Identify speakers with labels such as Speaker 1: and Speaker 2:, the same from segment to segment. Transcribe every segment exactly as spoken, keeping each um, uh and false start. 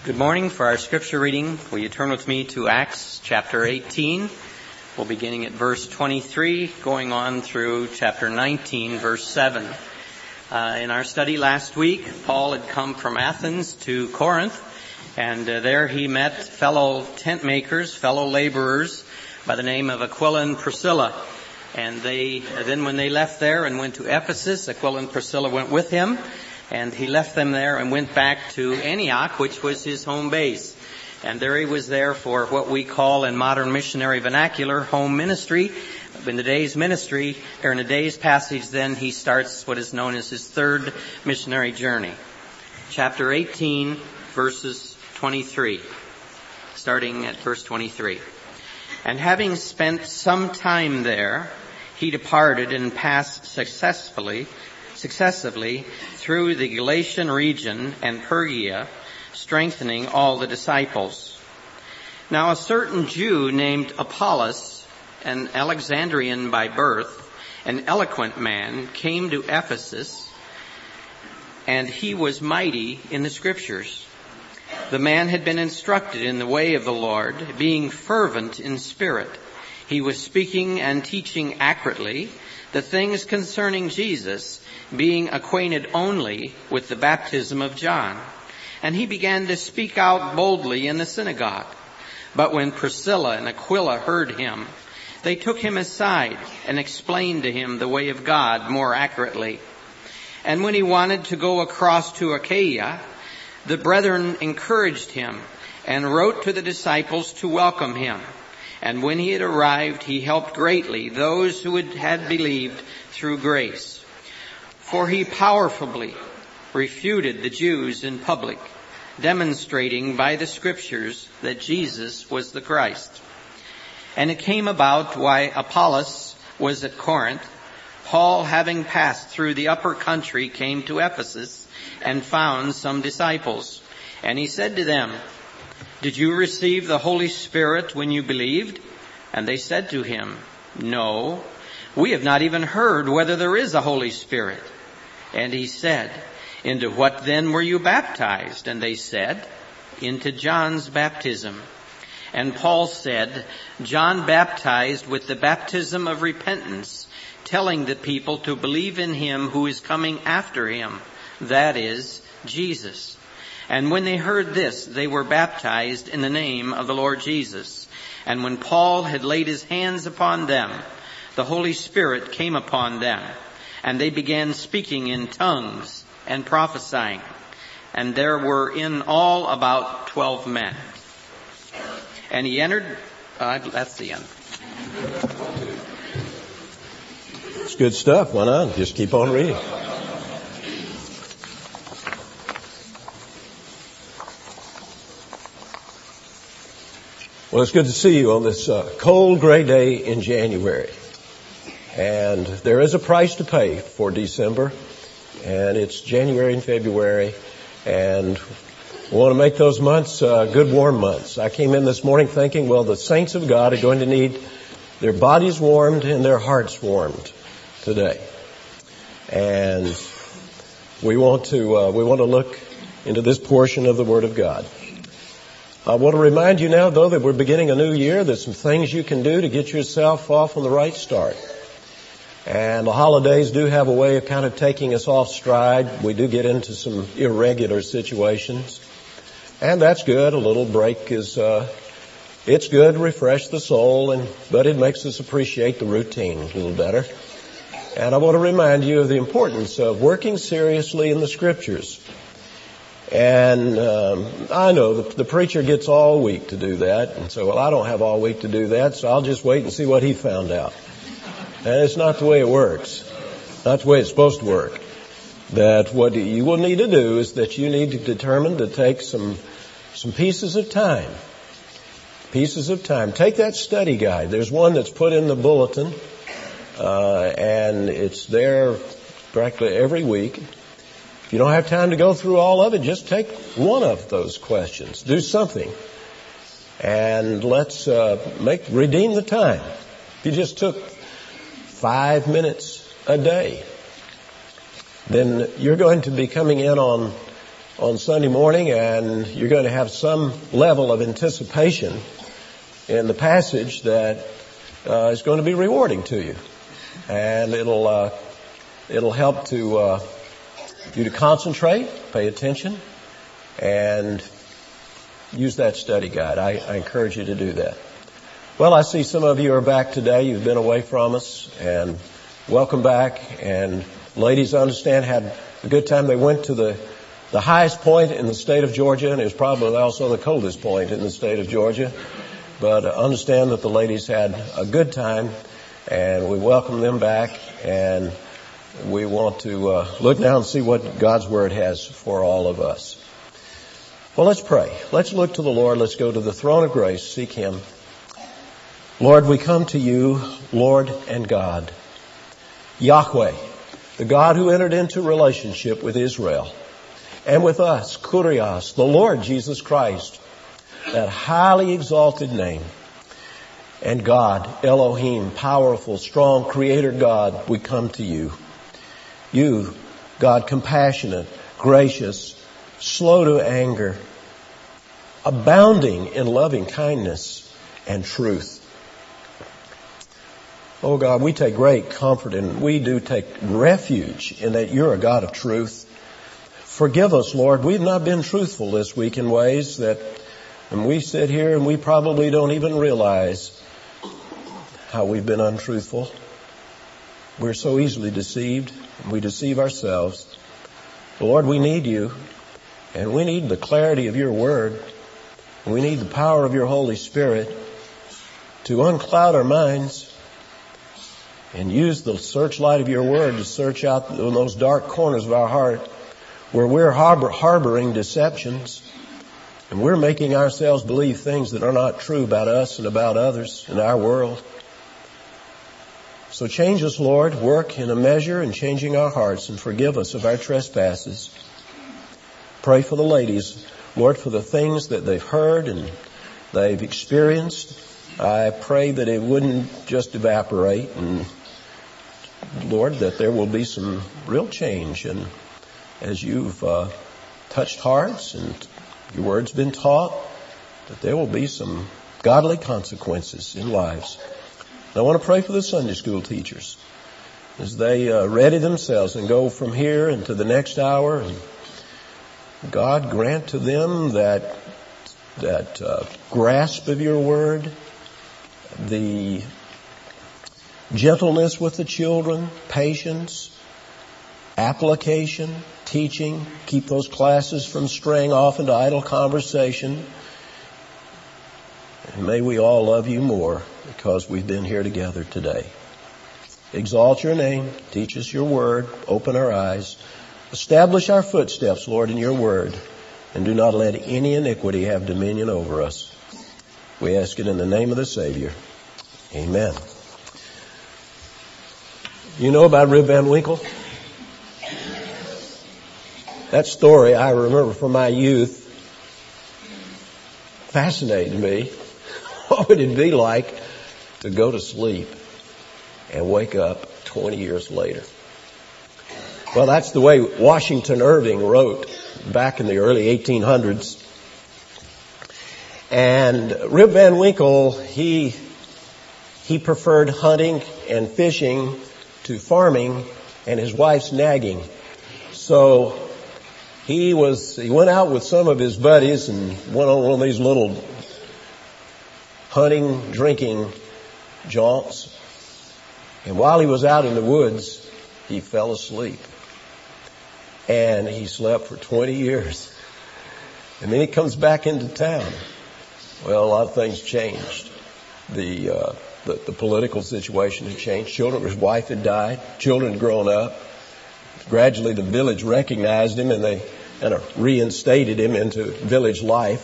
Speaker 1: Good morning. For our scripture reading, will you turn with me to Acts chapter eighteen? We're beginning at verse twenty-three, going on through chapter nineteen, verse seven. Uh, in our study last week, Paul had come from Athens to Corinth, and uh, there he met fellow tent makers, fellow laborers by the name of Aquila and Priscilla. And they then when they left there and went to Ephesus, Aquila and Priscilla went with him. And he left them there and went back to Antioch, which was his home base. And there he was there for what we call in modern missionary vernacular, home ministry. In the day's ministry, or in the day's passage, then he starts what is known as his third missionary journey. Chapter eighteen, verses twenty-three. Starting at verse twenty-three. And having spent some time there, he departed and passed successfully successively through the Galatian region and Phrygia, strengthening all the disciples. Now a certain Jew named Apollos, an Alexandrian by birth, an eloquent man, came to Ephesus, and he was mighty in the Scriptures. The man had been instructed in the way of the Lord, being fervent in spirit. He was speaking and teaching accurately the things concerning Jesus, being acquainted only with the baptism of John. And he began to speak out boldly in the synagogue. But when Priscilla and Aquila heard him, they took him aside and explained to him the way of God more accurately. And when he wanted to go across to Achaia, the brethren encouraged him and wrote to the disciples to welcome him. And when he had arrived, he helped greatly those who had believed through grace. For he powerfully refuted the Jews in public, demonstrating by the Scriptures that Jesus was the Christ. And it came about while Apollos was at Corinth, Paul, having passed through the upper country, came to Ephesus and found some disciples. And he said to them, "Did you receive the Holy Spirit when you believed?" And they said to him, "No, we have not even heard whether there is a Holy Spirit." And he said, "Into what then were you baptized?" And they said, "Into John's baptism." And Paul said, "John baptized with the baptism of repentance, telling the people to believe in him who is coming after him, that is, Jesus." And when they heard this, they were baptized in the name of the Lord Jesus. And when Paul had laid his hands upon them, the Holy Spirit came upon them, and they began speaking in tongues and prophesying. And there were in all about twelve men. And he entered, uh, that's the end.
Speaker 2: It's good stuff. Why not? Just keep on reading. Well, it's good to see you on this uh, cold, gray day in January. And there is a price to pay for December, and it's January and February, and we want to make those months uh, good, warm months. I came in this morning thinking, well, the saints of God are going to need their bodies warmed and their hearts warmed today. And we want to uh, we want to look into this portion of the Word of God. I want to remind you now, though, that we're beginning a new year. There's some things you can do to get yourself off on the right start. And the holidays do have a way of kind of taking us off stride. We do get into some irregular situations. And that's good. A little break is, uh, it's good to refresh the soul, and but it makes us appreciate the routine a little better. And I want to remind you of the importance of working seriously in the Scriptures. And um, I know the, the preacher gets all week to do that. And so, well, I don't have all week to do that, so I'll just wait and see what he found out. And it's not the way it works. Not the way it's supposed to work. That what you will need to do is that you need to determine to take some some pieces of time. Pieces of time. Take that study guide. There's one that's put in the bulletin, uh, and it's there practically every week. If you don't have time to go through all of it, just take one of those questions. Do something. And let's uh, make redeem the time. If you just took five minutes a day, then you're going to be coming in on on Sunday morning, and you're going to have some level of anticipation in the passage that uh, is going to be rewarding to you. And it'll uh, it'll help to uh, you to concentrate, pay attention, and use that study guide. I, I encourage you to do that. Well, I see some of you are back today. You've been away from us, and welcome back. And ladies, I understand, had a good time. They went to the the highest point in the state of Georgia, and it was probably also the coldest point in the state of Georgia. But understand that the ladies had a good time, and we welcome them back, and we want to uh, look now and see what God's Word has for all of us. Well, let's pray. Let's look to the Lord. Let's go to the throne of grace, seek Him. Lord, we come to you, Lord and God, Yahweh, the God who entered into relationship with Israel and with us, Kurios, the Lord Jesus Christ, that highly exalted name. And God, Elohim, powerful, strong, creator God, we come to you. You, God, compassionate, gracious, slow to anger, abounding in loving kindness and truth. Oh God, we take great comfort and we do take refuge in that you're a God of truth. Forgive us, Lord. We've not been truthful this week in ways that, and we sit here and we probably don't even realize how we've been untruthful. We're so easily deceived. We deceive ourselves. Lord, we need you, and we need the clarity of your word. We need the power of your Holy Spirit to uncloud our minds and use the searchlight of your word to search out those dark corners of our heart where we're harbor, harboring deceptions and we're making ourselves believe things that are not true about us and about others in our world. So change us, Lord. Work in a measure in changing our hearts and forgive us of our trespasses. Pray for the ladies, Lord, for the things that they've heard and they've experienced. I pray that it wouldn't just evaporate, and Lord, that there will be some real change. And as you've uh, touched hearts and your word's been taught, that there will be some godly consequences in lives. And I want to pray for the Sunday school teachers as they uh, ready themselves and go from here into the next hour. And God, grant to them that that uh, grasp of your word, the gentleness with the children, patience, application, teaching, keep those classes from straying off into idle conversation. And may we all love you more because we've been here together today. Exalt your name, teach us your word, open our eyes, establish our footsteps, Lord, in your word, and do not let any iniquity have dominion over us. We ask it in the name of the Savior. Amen. You know about Rip Van Winkle? That story I remember from my youth fascinated me. What would it be like to go to sleep and wake up twenty years later? Well, that's the way Washington Irving wrote back in the early eighteen hundreds. And Rip Van Winkle, he he preferred hunting and fishing to farming and his wife's nagging. So he was he went out with some of his buddies and went on one of these little hunting, drinking jaunts. And while he was out in the woods, he fell asleep. And he slept for twenty years. And then he comes back into town. Well, a lot of things changed. The, uh, the, the political situation had changed. Children, his wife had died. Children had grown up. Gradually the village recognized him and they kind of reinstated him into village life.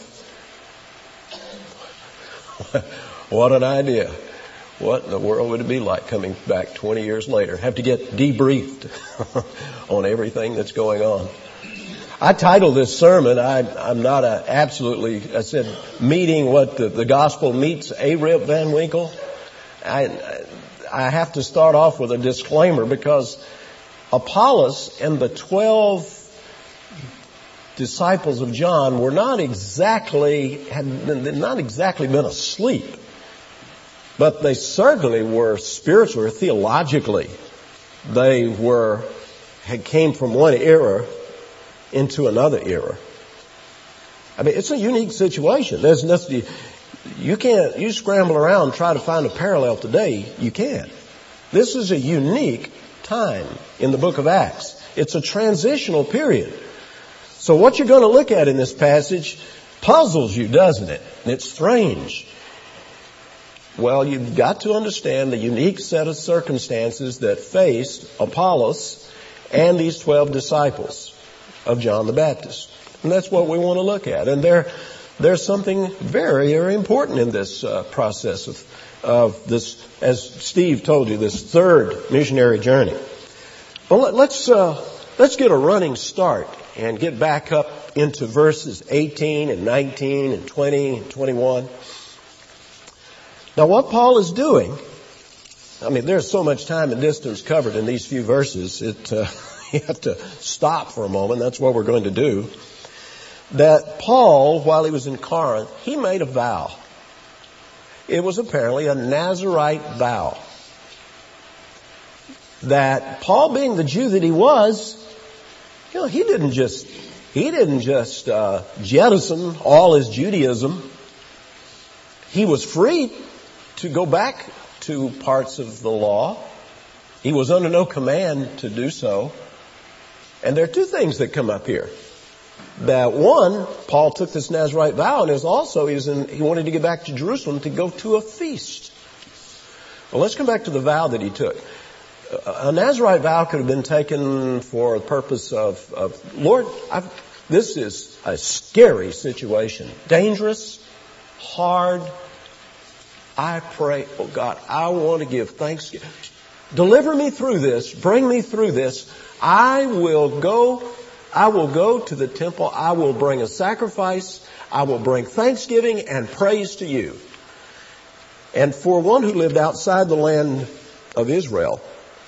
Speaker 2: What an idea. What in the world would it be like coming back twenty years later? Have to get debriefed on everything that's going on. I titled this sermon, I, I'm not a, absolutely, I said, meeting what the, the gospel meets a Rip Van Winkle. I, I have to start off with a disclaimer because Apollos and the twelve disciples of John were not exactly, had not exactly been asleep, but they certainly were spiritually or theologically. They were, had came from one era into another era. I mean, it's a unique situation. There's nothing, you can't, you scramble around and try to find a parallel today. You can't. This is a unique time in the book of Acts. It's a transitional period. So what you're going to look at in this passage puzzles you, doesn't it? It's strange. Well, you've got to understand the unique set of circumstances that faced Apollos and these twelve disciples of John the Baptist. And that's what we want to look at. And there, there's something very, very important in this uh, process of, of this, as Steve told you, this third missionary journey. Well, let, let's, uh, let's get a running start and get back up into verses eighteen and nineteen and twenty and twenty-one. Now, what Paul is doing, I mean, there's so much time and distance covered in these few verses, it, uh, you have to stop for a moment. That's what we're going to do. That Paul, while he was in Corinth, he made a vow. It was apparently a Nazirite vow. That Paul, being the Jew that he was, you know, he didn't just, he didn't just uh, jettison all his Judaism. He was free to go back to parts of the law. He was under no command to do so. And there are two things that come up here. That one, Paul took this Nazirite vow, and there's also he, was in, he wanted to get back to Jerusalem to go to a feast. Well, let's come back to the vow that he took. A Nazirite vow could have been taken for the purpose of, of Lord, I've, this is a scary situation. Dangerous, hard. I pray, oh God, I want to give thanksgiving. Deliver me through this. Bring me through this. I will go, I will go to the temple. I will bring a sacrifice. I will bring thanksgiving and praise to you. And for one who lived outside the land of Israel,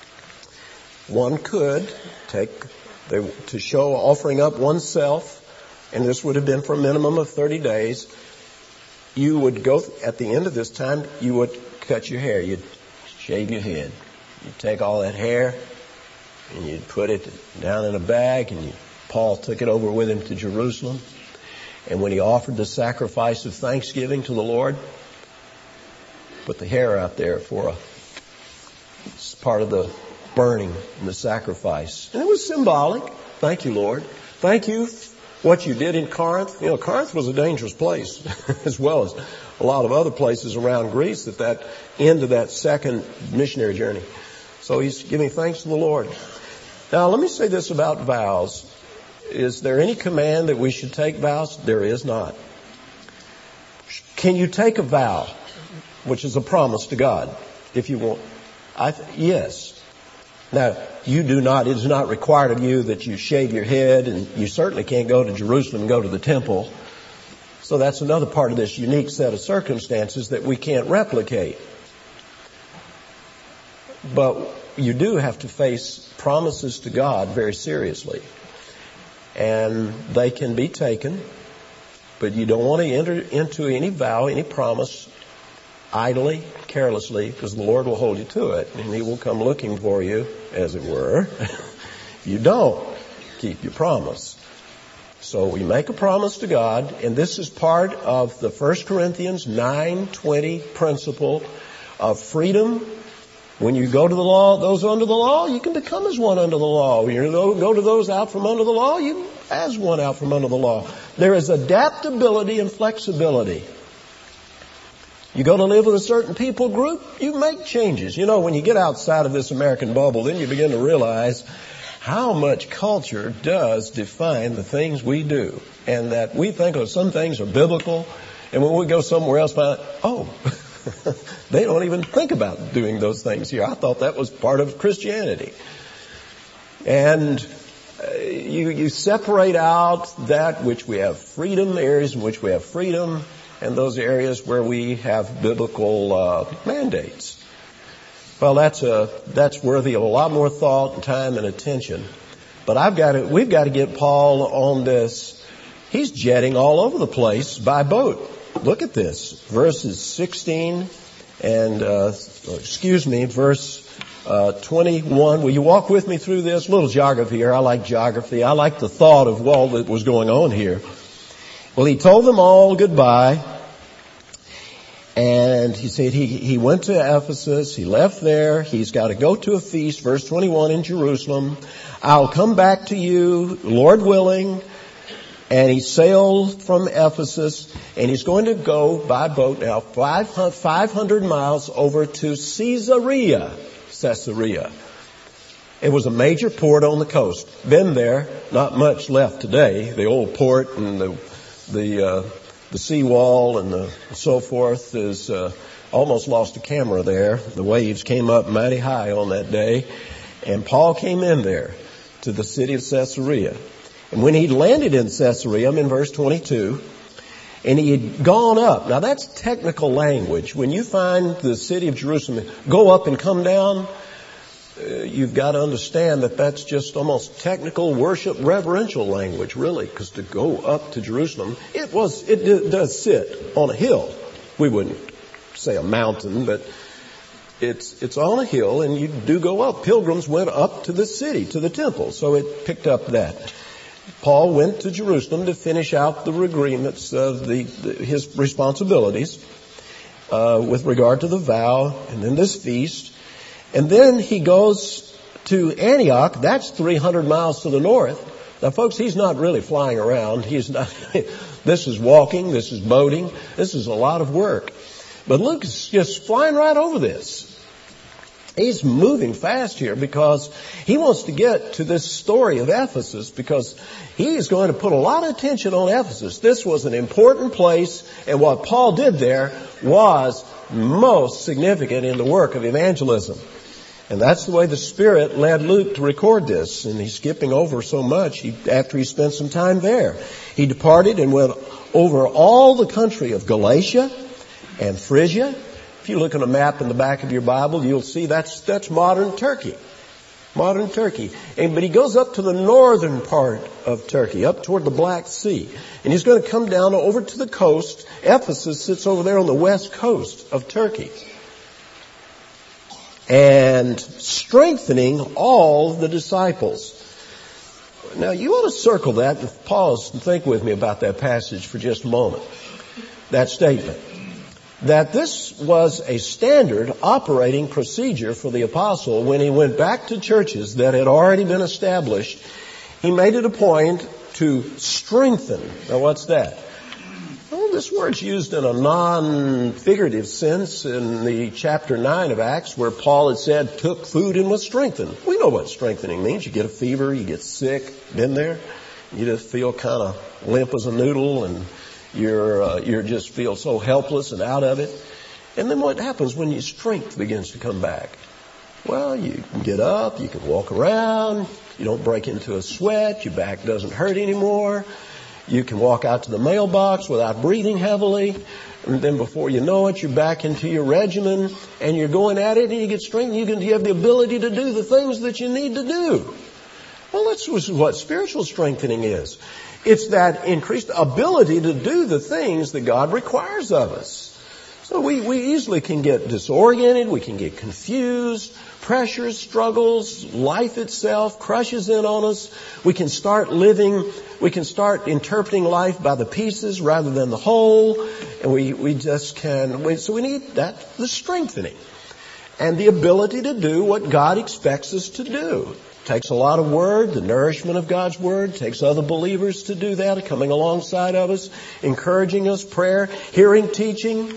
Speaker 2: one could take, they, to show offering up oneself, and this would have been for a minimum of thirty days, you would go, at the end of this time, you would cut your hair. You'd shave your head. You'd take all that hair and you'd put it down in a bag, and you, Paul took it over with him to Jerusalem. And when he offered the sacrifice of thanksgiving to the Lord, put the hair out there for a, it's part of the burning and the sacrifice. And it was symbolic. Thank you, Lord. Thank you what you did in Corinth. You know, Corinth was a dangerous place, as well as a lot of other places around Greece at that end of that second missionary journey. So he's giving thanks to the Lord. Now, let me say this about vows. Is there any command that we should take vows? There is not. Can you take a vow, which is a promise to God, if you want? I th- yes. Now, you do not, it is not required of you that you shave your head, and you certainly can't go to Jerusalem and go to the temple. So that's another part of this unique set of circumstances that we can't replicate. But you do have to face promises to God very seriously. And they can be taken, but you don't want to enter into any vow, any promise idly, carelessly, because the Lord will hold you to it, and He will come looking for you, as it were. You don't keep your promise. So we make a promise to God, and this is part of the First Corinthians nine twenty principle of freedom. When you go to the law, those under the law, you can become as one under the law. When you go to those out from under the law, you as one out from under the law. There is adaptability and flexibility. You go to live with a certain people group, you make changes. You know, when you get outside of this American bubble, then you begin to realize how much culture does define the things we do. And that we think of some things are biblical, and when we go somewhere else, find out, oh, they don't even think about doing those things here. I thought that was part of Christianity. And uh, you, you separate out that which we have freedom, areas in which we have freedom, and those areas where we have biblical uh, mandates. Well, that's a that's worthy of a lot more thought and time and attention. But I've got to, we've got to get Paul on this. He's jetting all over the place by boat. Look at this. Verses sixteen and, uh, excuse me, verse uh, twenty-one. Will you walk with me through this? A little geography here. I like geography. I like the thought of all that was going on here. Well, he told them all goodbye. And he said he, he went to Ephesus. He left there. He's got to go to a feast, verse twenty-one, in Jerusalem. I'll come back to you, Lord willing. And he sailed from Ephesus, and he's going to go by boat now five hundred miles over to Caesarea. Caesarea. It was a major port on the coast. Been there, not much left today. The old port and the the uh, the seawall and the so forth is uh, almost lost a camera there. The waves came up mighty high on that day, and Paul came in there to the city of Caesarea. And when he'd landed in Caesarea, I'm in verse twenty-two, and he had gone up. Now that's technical language. When you find the city of Jerusalem, go up and come down, uh, you've got to understand that that's just almost technical worship, reverential language, really, because to go up to Jerusalem, it was, it d- does sit on a hill. We wouldn't say a mountain, but it's, it's on a hill, and you do go up. Pilgrims went up to the city, to the temple, so it picked up that. Paul went to Jerusalem to finish out the agreements of the, the his responsibilities uh, with regard to the vow and then this feast. And then he goes to Antioch. That's three hundred miles to the north. Now, folks, he's not really flying around. He's not. This is walking. This is boating. This is a lot of work. But Luke is just flying right over this. He's moving fast here because he wants to get to this story of Ephesus, because he is going to put a lot of attention on Ephesus. This was an important place, and what Paul did there was most significant in the work of evangelism. And that's the way the Spirit led Luke to record this. And he's skipping over so much he, after he spent some time there. He departed and went over all the country of Galatia and Phrygia. If you look at a map in the back of your Bible, you'll see that's that's modern Turkey. Modern Turkey. And, but he goes up to the northern part of Turkey, up toward the Black Sea. And he's going to come down over to the coast. Ephesus sits over there on the west coast of Turkey. And strengthening all the disciples. Now, you ought to circle that and pause and think with me about that passage for just a moment. That statement. That this was a standard operating procedure for the apostle when he went back to churches that had already been established. He made it a point to strengthen. Now, what's that? Well, this word's used in a non-figurative sense in the chapter nine of Acts, where Paul had said, took food and was strengthened. We know what strengthening means. You get a fever, you get sick, been there. You just feel kind of limp as a noodle, and You're, uh, you're just feel so helpless and out of it. And then what happens when your strength begins to come back? Well, you can get up, you can walk around, you don't break into a sweat, your back doesn't hurt anymore. You can walk out to the mailbox without breathing heavily. And then before you know it, you're back into your regimen and you're going at it, and you get strength. You can, you have the ability to do the things that you need to do. Well, that's what spiritual strengthening is. It's that increased ability to do the things that God requires of us. So we, we easily can get disoriented, we can get confused, pressures, struggles, life itself crushes in on us. We can start living, we can start interpreting life by the pieces rather than the whole. And we, we just can, we, so we need that, the strengthening. And the ability to do what God expects us to do. Takes a lot of word, the nourishment of God's word. Takes other believers to do that, coming alongside of us, encouraging us, prayer, hearing teaching,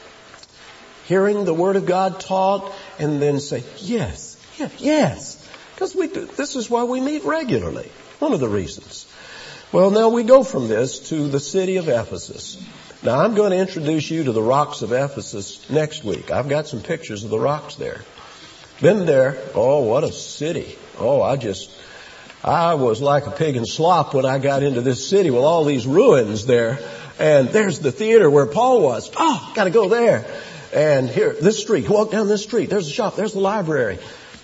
Speaker 2: hearing the word of God taught, and then say, yes, yes, yes. Because we do, this is why we meet regularly. One of the reasons. Well, now we go from this to the city of Ephesus. Now I'm going to introduce you to the rocks of Ephesus next week. I've got some pictures of the rocks there. Been there. Oh, what a city. Oh, I just, I was like a pig in slop when I got into this city with all these ruins there. And there's the theater where Paul was. Oh, got to go there. And here, this street, walk down this street. There's a shop. There's the library.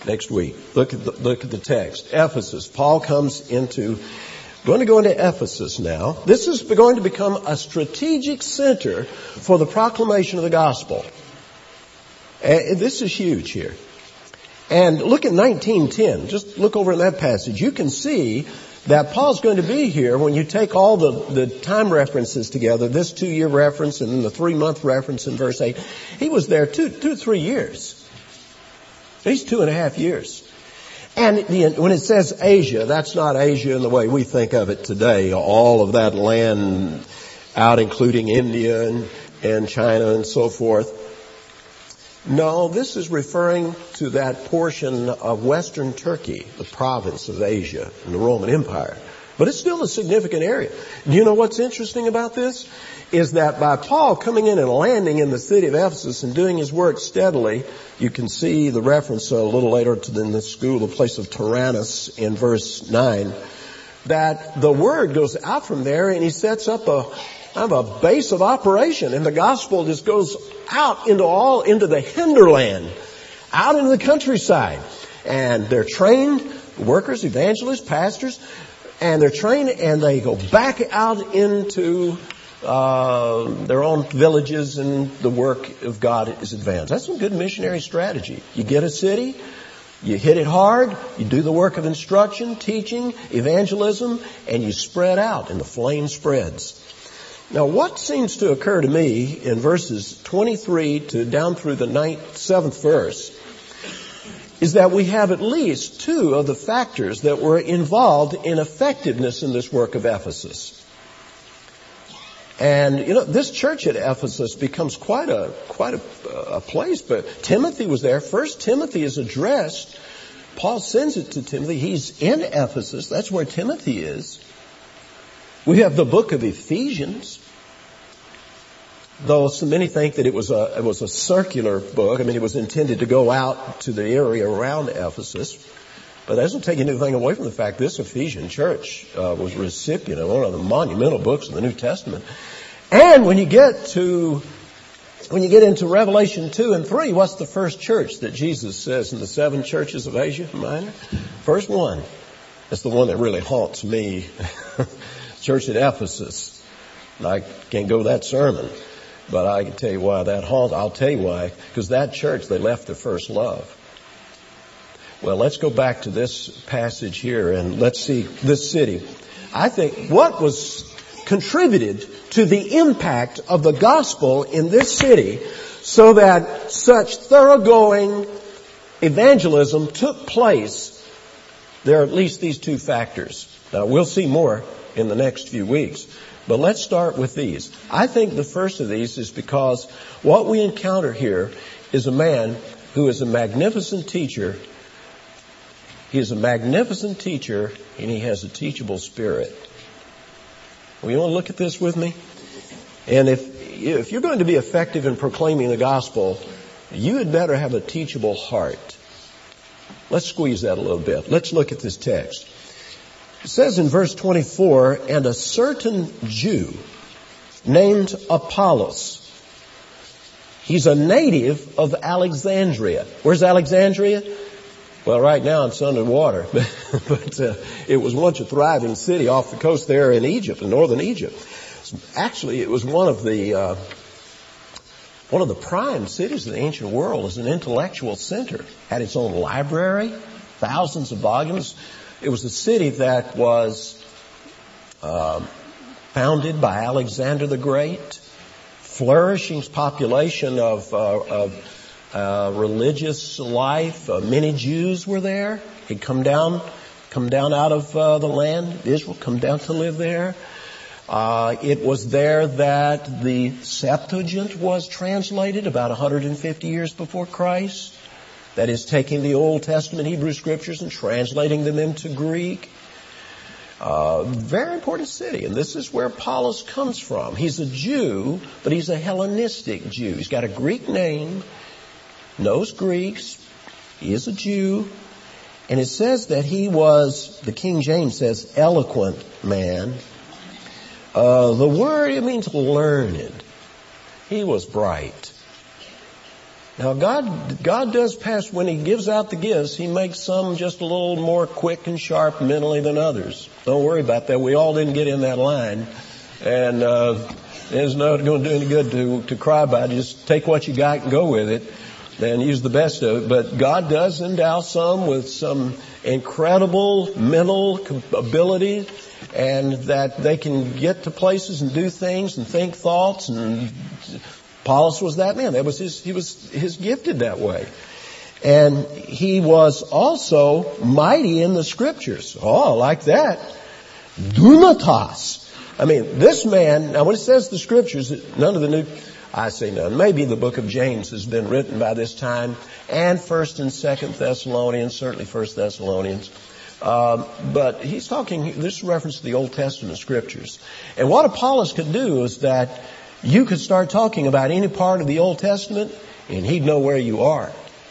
Speaker 2: next week. Look at the, look at the text. Ephesus. Paul comes into, going to go into Ephesus now. This is going to become a strategic center for the proclamation of the gospel. And this is huge here. And look at nineteen ten. Just look over in that passage. You can see that Paul's going to be here when you take all the, the time references together, this two-year reference and then the three-month reference in verse eight. He was there two, two, three years. At least two and a half years. And the, when it says Asia, that's not Asia in the way we think of it today. All of that land out, including India and, and China and so forth. No, this is referring to that portion of Western Turkey, the province of Asia in the Roman Empire. But it's still a significant area. Do you know what's interesting about this? Is that by Paul coming in and landing in the city of Ephesus and doing his work steadily, you can see the reference a little later to the, in the school, the place of Tyrannus in verse nine, that the word goes out from there and he sets up a kind of a base of operation, and the gospel just goes out into all, into the hinterland, out into the countryside. And they're trained workers, evangelists, pastors, and they're trained and they go back out into uh, their own villages, and the work of God is advanced. That's some good missionary strategy. You get a city, you hit it hard, you do the work of instruction, teaching, evangelism, and you spread out, and the flame spreads. Now, what seems to occur to me in verses twenty-three to down through the ninth, seventh verse is that we have at least two of the factors that were involved in effectiveness in this work of Ephesus. And, you know, this church at Ephesus becomes quite a, quite a, a place, but Timothy was there. First Timothy is addressed. Paul sends it to Timothy. He's in Ephesus. That's where Timothy is. We have the book of Ephesians, though so many think that it was a it was a circular book. I mean, it was intended to go out to the area around Ephesus. But that doesn't take anything away from the fact this Ephesian church uh, was recipient of one of the monumental books of the New Testament. And when you get to when you get into Revelation two and three, what's the first church that Jesus says in the seven churches of Asia Minor? First one. That's the one that really haunts me. Church at Ephesus. I can't go to that sermon, but I can tell you why that haunts. I'll tell you why. Because that church, they left their first love. Well, let's go back to this passage here and let's see this city. I think what was contributed to the impact of the gospel in this city so that such thoroughgoing evangelism took place, there are at least these two factors. Now, we'll see more in the next few weeks. But let's start with these. I think the first of these is because what we encounter here is a man who is a magnificent teacher. He is a magnificent teacher, and he has a teachable spirit. Well, you want to look at this with me? And if, if you're going to be effective in proclaiming the gospel, you had better have a teachable heart. Let's squeeze that a little bit. Let's look at this text. It says in verse twenty-four, and a certain Jew named Apollos. He's a native of Alexandria. Where's Alexandria? Well, right now it's underwater, but uh, it was once a thriving city off the coast there in Egypt, in northern Egypt. Actually, it was one of the uh, one of the prime cities of the ancient world as an intellectual center. Had its own library, thousands of volumes. It was a city that was uh, founded by Alexander the Great, flourishing population of, uh, of uh, religious life. Uh, many Jews were there. He'd come down, come down out of uh, the land, Israel, come down to live there. Uh, it was there that the Septuagint was translated about one hundred fifty years before Christ. That is, taking the Old Testament Hebrew Scriptures and translating them into Greek. Uh, very important city, and this is where Apollos comes from. He's a Jew, but he's a Hellenistic Jew. He's got a Greek name, knows Greeks. He is a Jew, and it says that he was, the King James says, eloquent man. Uh, the word, it means learned. He was bright. Now God, God does pass, when He gives out the gifts, He makes some just a little more quick and sharp mentally than others. Don't worry about that. We all didn't get in that line. And, uh, it's not going to do any good to, to cry about it. Just take what you got and go with it and use the best of it. But God does endow some with some incredible mental ability, and that they can get to places and do things and think thoughts. And Apollos was that man. That was his, he was his gifted that way. And he was also mighty in the Scriptures. Oh, I like that. Dunatos. I mean, this man, now when it says the Scriptures, none of the New, I say none, maybe the book of James has been written by this time, and First and Second Thessalonians, certainly First Thessalonians. Uh, but he's talking, this is reference to the Old Testament Scriptures. And what Apollos could do is that you could start talking about any part of the Old Testament, and he'd know where you are.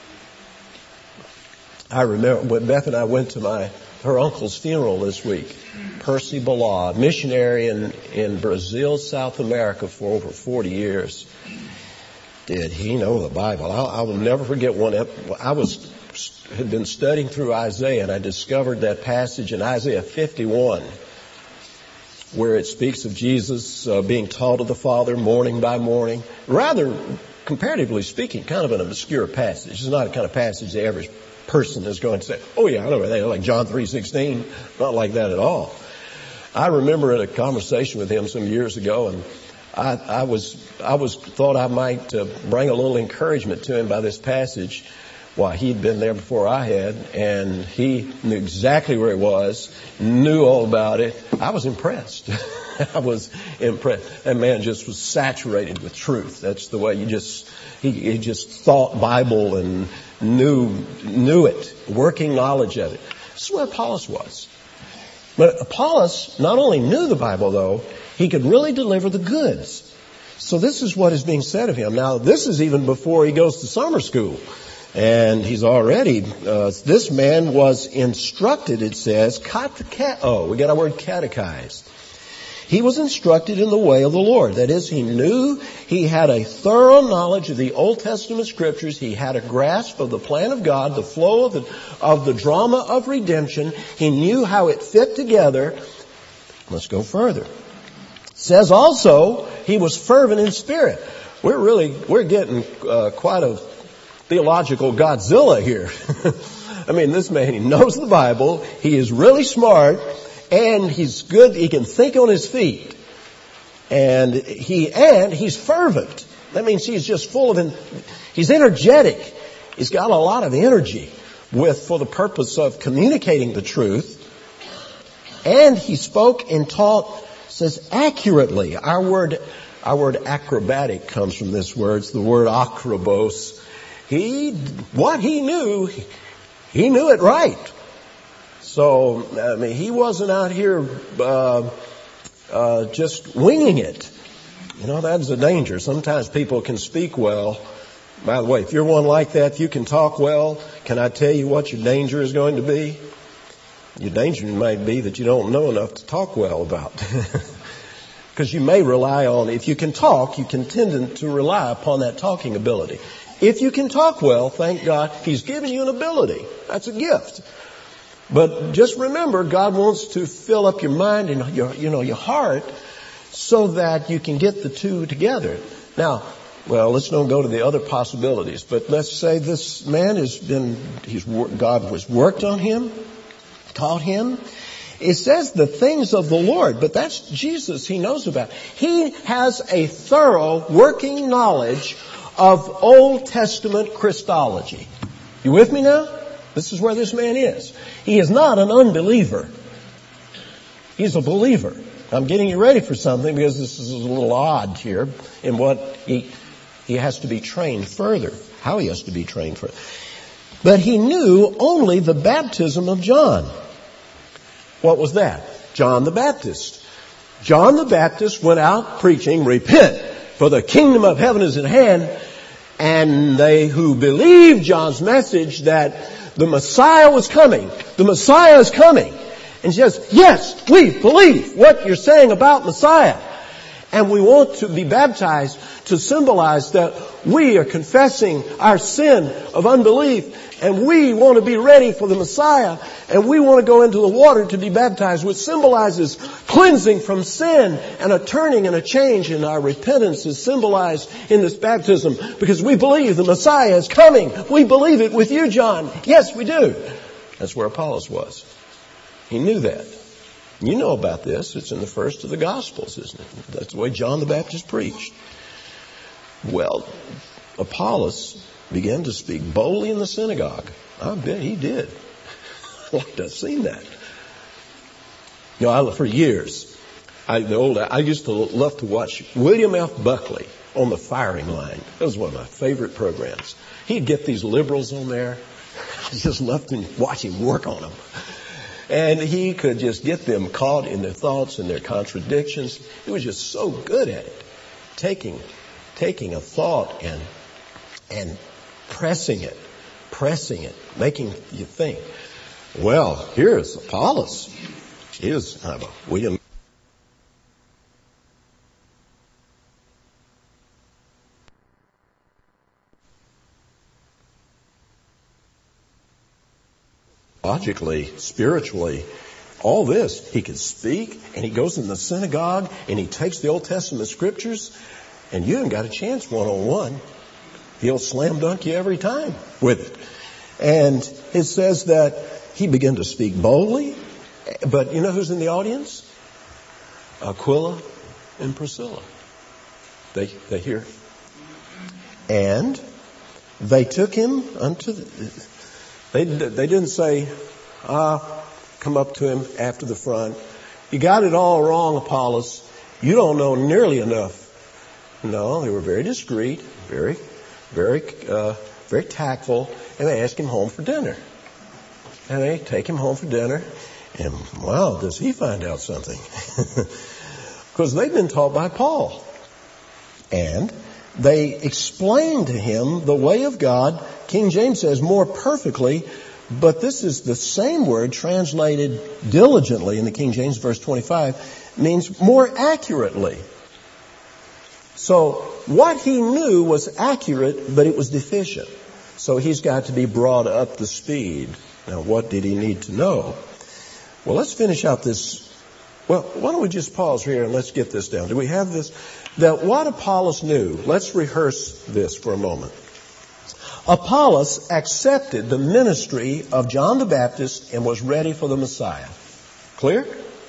Speaker 2: I remember when Beth and I went to my her uncle's funeral this week. Percy Bala, missionary in, in Brazil, South America for over forty years. Did he know the Bible? I'll, I will never forget one. I was had been studying through Isaiah, and I discovered that passage in Isaiah fifty-one, where it speaks of Jesus uh, being taught of the Father morning by morning. Rather, comparatively speaking, kind of an obscure passage. It's not a kind of passage the average person is going to say, oh yeah, I know that, like John three sixteen. Not like that at all. I remember in a conversation with him some years ago, and I, I was I was thought I might uh, bring a little encouragement to him by this passage. Why, he'd been there before I had, and he knew exactly where he was, knew all about it. I was impressed. I was impressed. That man just was saturated with truth. That's the way you just, he, he just thought Bible and knew, knew it, working knowledge of it. This is what Apollos was. But Apollos not only knew the Bible, though, he could really deliver the goods. So this is what is being said of him. Now, this is even before he goes to summer school. And he's already, uh, this man was instructed, it says, kate- oh, we got our word catechized. He was instructed in the way of the Lord. That is, he knew, he had a thorough knowledge of the Old Testament Scriptures. He had a grasp of the plan of God, the flow of the, of the drama of redemption. He knew how it fit together. Let's go further. It says also, he was fervent in spirit. We're really, we're getting uh, quite a theological Godzilla here. I mean, this man, he knows the Bible. He is really smart, and he's good. He can think on his feet, and he and he's fervent. That means he's just full of. He's energetic. He's got a lot of energy with for the purpose of communicating the truth. And he spoke and taught. Says accurately. Our word, our word acrobatic comes from this word. It's the word akrobos. He, what he knew, he knew it right. So, I mean, he wasn't out here uh, uh, just winging it. You know, that's a danger. Sometimes people can speak well. By the way, if you're one like that, if you can talk well, can I tell you what your danger is going to be? Your danger might be that you don't know enough to talk well about. Because you may rely on, if you can talk, you can tend to rely upon that talking ability. If you can talk well, thank God, He's given you an ability. That's a gift. But just remember, God wants to fill up your mind and your, you know, your heart so that you can get the two together. Now, well, let's not go to the other possibilities, but let's say this man has been, he's, God has worked on him, taught him. It says the things of the Lord, but that's Jesus he knows about. He has a thorough working knowledge of Old Testament Christology. You with me now? This is where this man is. He is not an unbeliever. He's a believer. I'm getting you ready for something because this is a little odd here in what he, he has to be trained further. How he has to be trained further. But he knew only the baptism of John. What was that? John the Baptist. John the Baptist went out preaching, repent, for the kingdom of heaven is at hand. And they who believed John's message that the Messiah was coming, the Messiah is coming. And she says, yes, we believe what you're saying about Messiah. And we want to be baptized to symbolize that we are confessing our sin of unbelief, and we want to be ready for the Messiah, and we want to go into the water to be baptized, which symbolizes cleansing from sin and a turning and a change, and our repentance is symbolized in this baptism because we believe the Messiah is coming. We believe it with you, John. Yes, we do. That's where Apollos was. He knew that. You know about this. It's in the first of the Gospels, isn't it? That's the way John the Baptist preached. Well, Apollos began to speak boldly in the synagogue. I bet he did. I'd like to have seen that. You know, I, for years, I, the old, I used to love to watch William F. Buckley on the firing line. That was one of my favorite programs. He'd get these liberals on there. I just loved to watch him work on them. And he could just get them caught in their thoughts and their contradictions. He was just so good at it. Taking, taking a thought and, and pressing it, pressing it, making you think. Well, here's Apollos. Here's uh, William. Logically, spiritually, all this, he could speak, and he goes in the synagogue, and he takes the Old Testament scriptures, and you haven't got a chance one-on-one. He'll slam dunk you every time with it. And it says that he began to speak boldly, but you know who's in the audience? Aquila and Priscilla. They, they hear. And they took him unto the... They, they didn't say, ah, come up to him after the front. You got it all wrong, Apollos. You don't know nearly enough. No, they were very discreet, very, very, uh, very tactful, and they asked him home for dinner. And they take him home for dinner, and wow, does he find out something? Because they've been taught by Paul. And they explained to him the way of God. King James says more perfectly, but this is the same word translated diligently in the King James, verse twenty-five, means more accurately. So what he knew was accurate, but it was deficient. So he's got to be brought up to speed. Now, what did he need to know? Well, let's finish out this. Well, why don't we just pause here and let's get this down. Do we have this? That what Apollos knew, let's rehearse this for a moment. Apollos accepted the ministry of John the Baptist and was ready for the Messiah. Clear?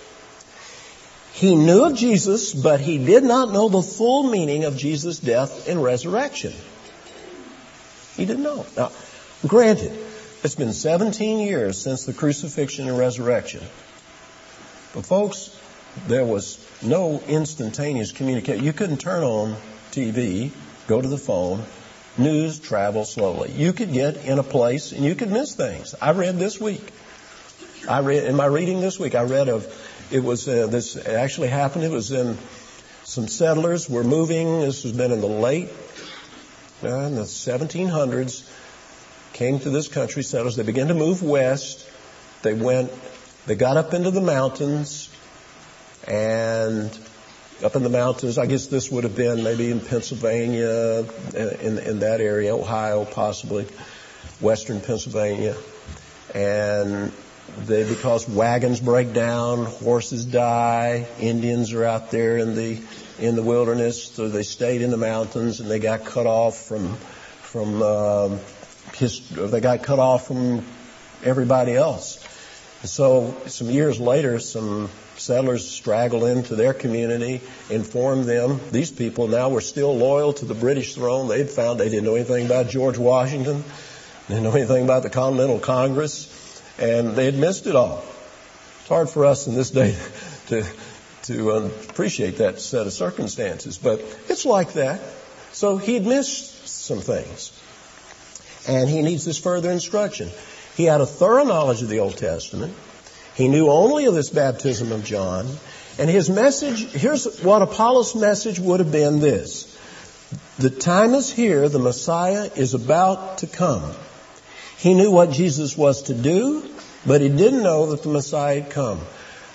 Speaker 2: He knew of Jesus, but he did not know the full meaning of Jesus' death and resurrection. He didn't know. Now, granted, it's been seventeen years since the crucifixion and resurrection. But folks, there was no instantaneous communication. You couldn't turn on T V, go to the phone. News travels slowly. You could get in a place and you could miss things. I read this week. I read in my reading this week. I read of it was uh, this actually happened. It was in some settlers were moving. This has been in the late uh, in the seventeen hundreds. Came to this country. Settlers. They began to move west. They went. They got up into the mountains and. Up in the mountains, I guess this would have been maybe in Pennsylvania, in, in that area, Ohio possibly, western Pennsylvania. And they, because wagons break down, horses die, Indians are out there in the in the wilderness, so they stayed in the mountains and they got cut off from from um, his, they got cut off from everybody else. And so some years later, some settlers straggled into their community, informed them. These people now were still loyal to the British throne. They'd found they didn't know anything about George Washington. They didn't know anything about the Continental Congress. And they had missed it all. It's hard for us in this day to, to uh, appreciate that set of circumstances. But it's like that. So he'd missed some things. And he needs this further instruction. He had a thorough knowledge of the Old Testament. He knew only of this baptism of John. And his message, here's what Apollos' message would have been this. The time is here, the Messiah is about to come. He knew what Jesus was to do, but he didn't know that the Messiah had come.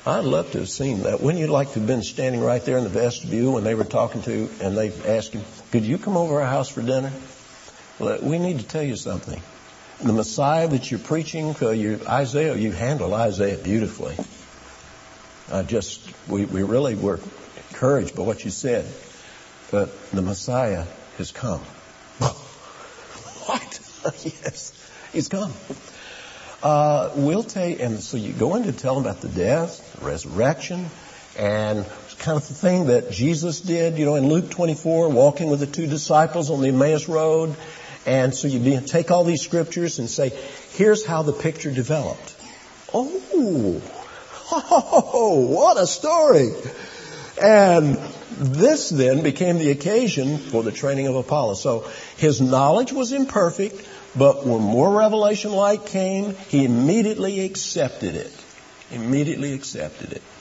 Speaker 2: I'd love to have seen that. Wouldn't you like to have been standing right there in the vestibule when they were talking to, and they asked him, could you come over our house for dinner? Well, we need to tell you something. The Messiah that you're preaching, uh, you, Isaiah, you handle Isaiah beautifully. I just, we, we really were encouraged by what you said. But the Messiah has come. What? Yes, he's come. Uh, we'll tell you, and so you go in to tell them about the death, the resurrection, and it's kind of the thing that Jesus did, you know, in Luke twenty-four, walking with the two disciples on the Emmaus Road. And so you take all these scriptures and say, here's how the picture developed. Oh, oh, what a story. And this then became the occasion for the training of Apollos. So his knowledge was imperfect, but when more revelation light came, he immediately accepted it. Immediately accepted it.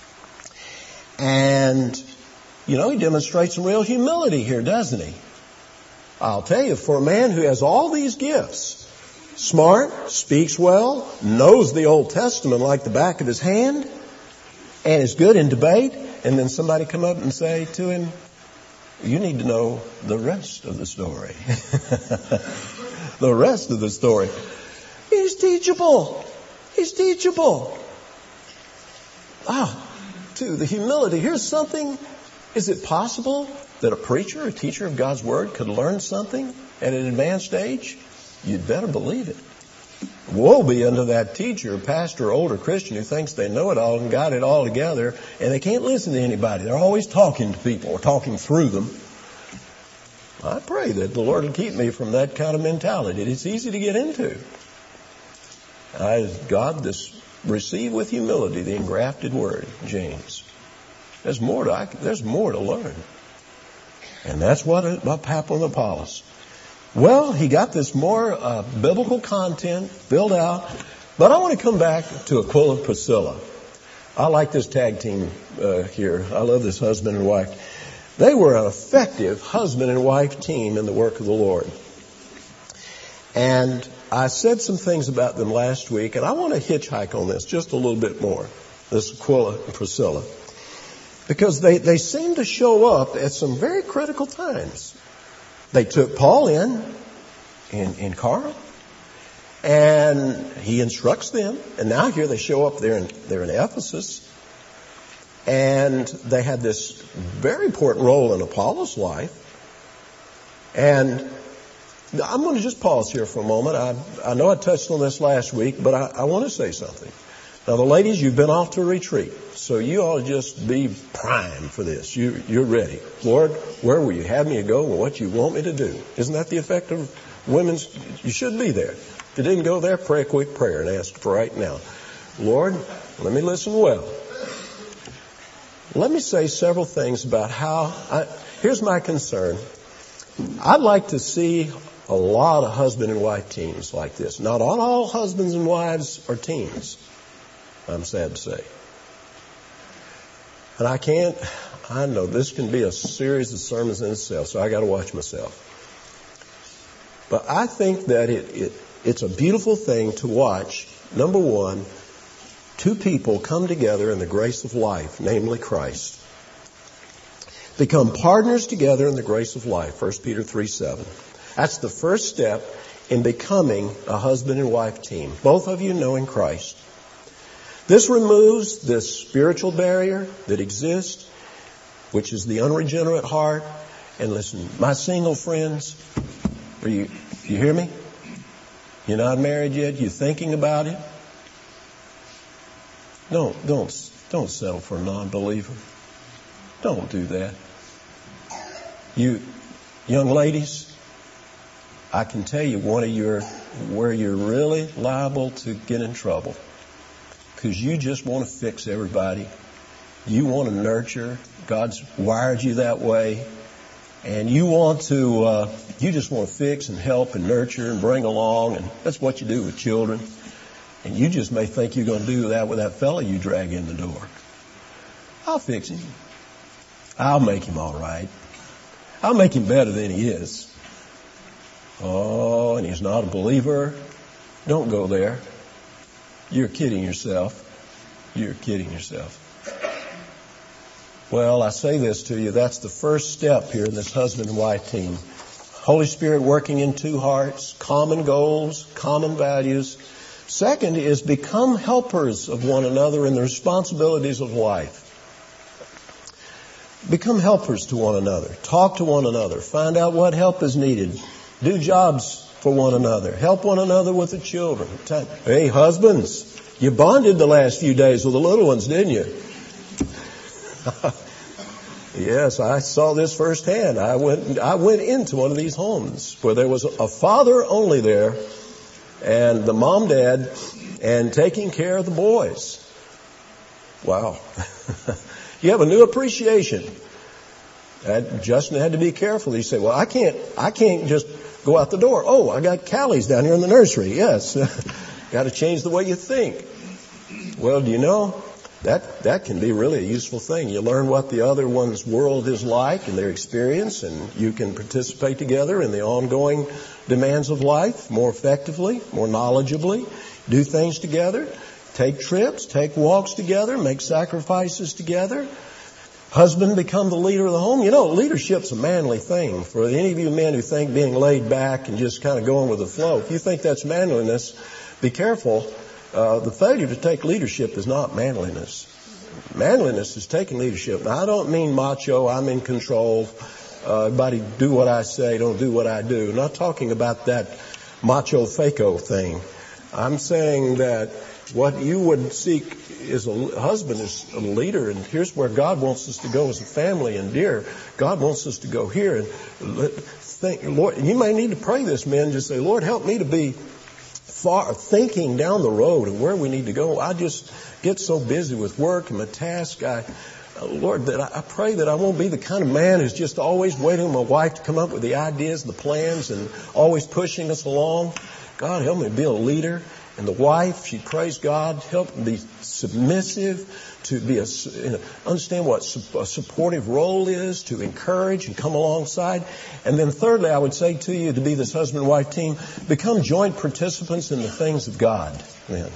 Speaker 2: And, you know, he demonstrates some real humility here, doesn't he? I'll tell you, for a man who has all these gifts, smart, speaks well, knows the Old Testament like the back of his hand, and is good in debate, and then somebody come up and say to him, you need to know the rest of the story. The rest of the story. He's teachable. He's teachable. Ah, too, the humility. Here's something. Is it possible that a preacher, a teacher of God's Word could learn something at an advanced age? You'd better believe it. Woe be unto that teacher, pastor, older Christian who thinks they know it all and got it all together, and they can't listen to anybody. They're always talking to people or talking through them. I pray that the Lord will keep me from that kind of mentality. It's easy to get into. I, God, this receive with humility the engrafted word, James. There's more to, I, there's more to learn. And that's what, what happened with Apollos. Well, he got this more uh, biblical content filled out. But I want to come back to Aquila and Priscilla. I like this tag team uh, here. I love this husband and wife. They were an effective husband and wife team in the work of the Lord. And I said some things about them last week, and I want to hitchhike on this just a little bit more, this Aquila and Priscilla. Because they, they seem to show up at some very critical times. They took Paul in, in, in Corinth, and he instructs them. And now here they show up there in, they're in Ephesus. And they had this very important role in Apollos' life. And I'm going to just pause here for a moment. I, I know I touched on this last week, but I, I want to say something. Now, the ladies, you've been off to a retreat, so you ought to just be primed for this. You, you're ready. Lord, where will you have me to go and what you want me to do? Isn't that the effect of women's? You should be there. If you didn't go there, pray a quick prayer and ask for right now. Lord, let me listen well. Let me say several things about how, I, here's my concern. I'd like to see a lot of husband and wife teams like this. Not all, all husbands and wives are teams, I'm sad to say. And I can't, I know this can be a series of sermons in itself, so I got to watch myself. But I think that it, it it's a beautiful thing to watch, number one, two people come together in the grace of life, namely Christ. Become partners together in the grace of life, First Peter three seven. That's the first step in becoming a husband and wife team. Both of you knowing Christ. This removes this spiritual barrier that exists, which is the unregenerate heart. And listen, my single friends, are you, you hear me? You're not married yet? You're thinking about it? Don't, don't, don't settle for a non-believer. Don't do that. You, young ladies, I can tell you one of your, where you're really liable to get in trouble. Because you just want to fix everybody. You want to nurture. God's wired you that way. And you want to, uh, you just want to fix and help and nurture and bring along. And that's what you do with children. And you just may think you're going to do that with that fella you drag in the door. I'll fix him. I'll make him all right. I'll make him better than he is. Oh, and he's not a believer. Don't go there. You're kidding yourself. You're kidding yourself. Well, I say this to you. That's the first step here in this husband and wife team. Holy Spirit working in two hearts, common goals, common values. Second is become helpers of one another in the responsibilities of life. Become helpers to one another. Talk to one another. Find out what help is needed. Do jobs for one another. Help one another with the children. Hey, husbands, you bonded the last few days with the little ones, didn't you? Yes, I saw this firsthand. I went, I went into one of these homes where there was a father only there, and the mom, dad, and taking care of the boys. Wow. You have a new appreciation. And Justin had to be careful. He said, well, I can't, I can't just go out the door. Oh, I got Callie's down here in the nursery. Yes. Got to change the way you think. Well, do you know, that, that can be really a useful thing. You learn what the other one's world is like and their experience, and you can participate together in the ongoing demands of life more effectively, more knowledgeably, do things together, take trips, take walks together, make sacrifices together. Husband become the leader of the home. You know, leadership's a manly thing. For any of you men who think being laid back and just kind of going with the flow, if you think that's manliness, be careful. Uh, the failure to take leadership is not manliness. Manliness is taking leadership. Now, I don't mean macho, I'm in control. Uh, everybody do what I say, don't do what I do. I'm not talking about that macho faco thing. I'm saying that what you would seek is a husband is a leader, and here's where God wants us to go as a family. And dear, God wants us to go here. And think, Lord, you may need to pray this, men. Just say, Lord, help me to be far thinking down the road and where we need to go. I just get so busy with work and my task. I, Lord, that I, I pray that I won't be the kind of man who's just always waiting on my wife to come up with the ideas, the plans, and always pushing us along. God, help me be a leader. And the wife, she prays God, help me be submissive, to be a, you know, understand what a supportive role is, to encourage and come alongside. And then thirdly, I would say to you, to be this husband-wife team, become joint participants in the things of God. Amen.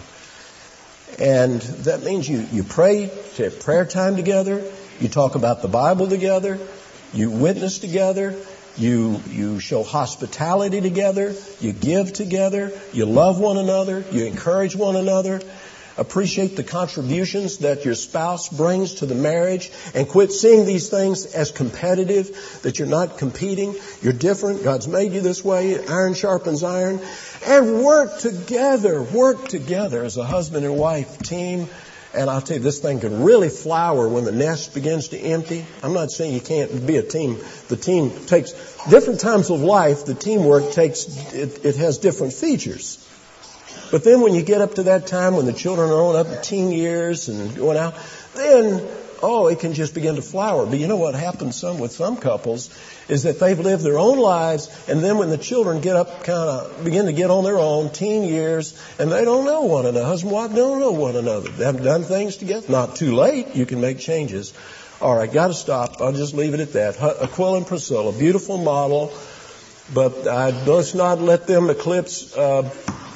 Speaker 2: And that means you, you pray, you have prayer time together, you talk about the Bible together, you witness together, You you show hospitality together, you give together, you love one another, you encourage one another, appreciate the contributions that your spouse brings to the marriage, and quit seeing these things as competitive, that you're not competing, you're different, God's made you this way, iron sharpens iron, and work together, work together as a husband and wife team. And I'll tell you, this thing can really flower when the nest begins to empty. I'm not saying you can't be a team. The team takes different times of life. The teamwork takes, it, it has different features. But then when you get up to that time when the children are on up to teen years and going out, then, oh, it can just begin to flower. But you know what happens some with some couples is that they've lived their own lives, and then when the children get up, kind of begin to get on their own, teen years, and they don't know one another. Husband and wife don't know one another. They haven't done things together. Not too late. You can make changes. All right, got to stop. I'll just leave it at that. Aquila and Priscilla, beautiful model, but uh, let's not let them eclipse uh,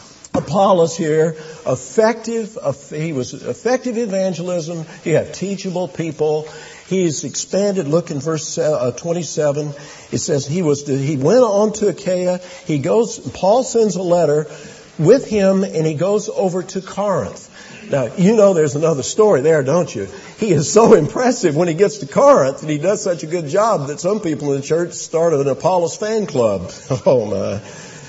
Speaker 2: Apollos here. Effective, he was effective evangelism. He had teachable people. He's expanded. Look in verse twenty-seven. It says he was. He went on to Achaia. He goes. Paul sends a letter with him, and he goes over to Corinth. Now you know there's another story there, don't you? He is so impressive when he gets to Corinth, and he does such a good job that some people in the church started an Apollos fan club. Oh my.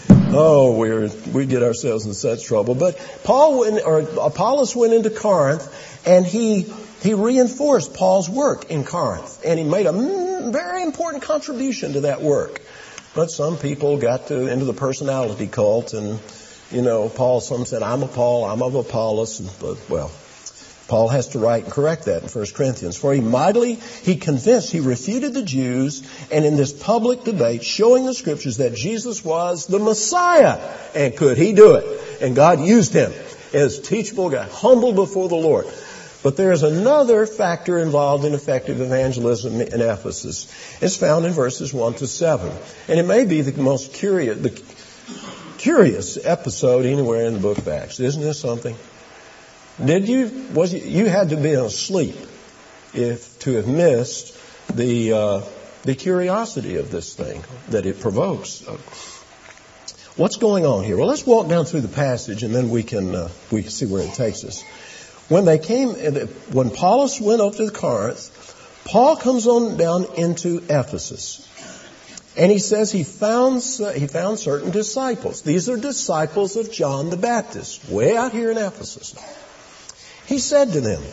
Speaker 2: Oh, we're, we get ourselves in such trouble. But Paul went, or Apollos went into Corinth, and he, he reinforced Paul's work in Corinth. And he made a very important contribution to that work. But some people got to, into the personality cult, and, you know, Paul, some said, I'm of Paul, I'm of Apollos. And, but, well, Paul has to write and correct that in First Corinthians. For he mightily, he convinced, he refuted the Jews, and in this public debate, showing the Scriptures that Jesus was the Messiah. And could he do it? And God used him as teachable guy, humble before the Lord. But there is another factor involved in effective evangelism in Ephesus. It's found in verses one to seven. And it may be the most curious, the curious episode anywhere in the book of Acts. Isn't this something? Did you, was you, you had to be asleep if to have missed the, uh, the curiosity of this thing that it provokes. What's going on here? Well, let's walk down through the passage and then we can, uh, we can see where it takes us. When they came, when Apollos went up to Corinth, Paul comes on down into Ephesus. And he says he found, he found certain disciples. These are disciples of John the Baptist, way out here in Ephesus. He said to them,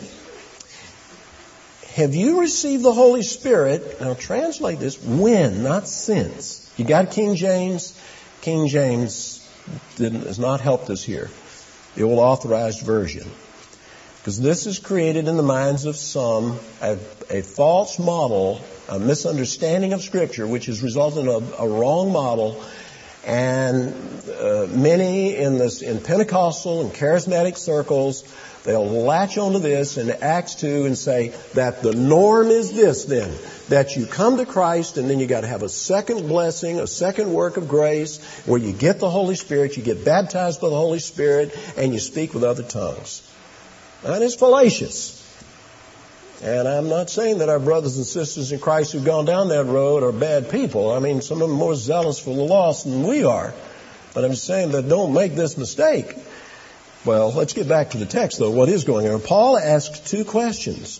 Speaker 2: have you received the Holy Spirit? Now translate this, when, not since. You got King James? King James didn't, has not helped us here. The old authorized version. Because this is created in the minds of some, a, a false model, a misunderstanding of Scripture, which has resulted in a, a wrong model. And uh, many in this, in Pentecostal and charismatic circles, they'll latch onto this in Acts two and say that the norm is this then, that you come to Christ and then you got to have a second blessing, a second work of grace, where you get the Holy Spirit, you get baptized by the Holy Spirit, and you speak with other tongues. That is fallacious. And I'm not saying that our brothers and sisters in Christ who've gone down that road are bad people. I mean, some of them are more zealous for the lost than we are. But I'm saying that don't make this mistake. Well, let's get back to the text, though. What is going on? Paul asks two questions.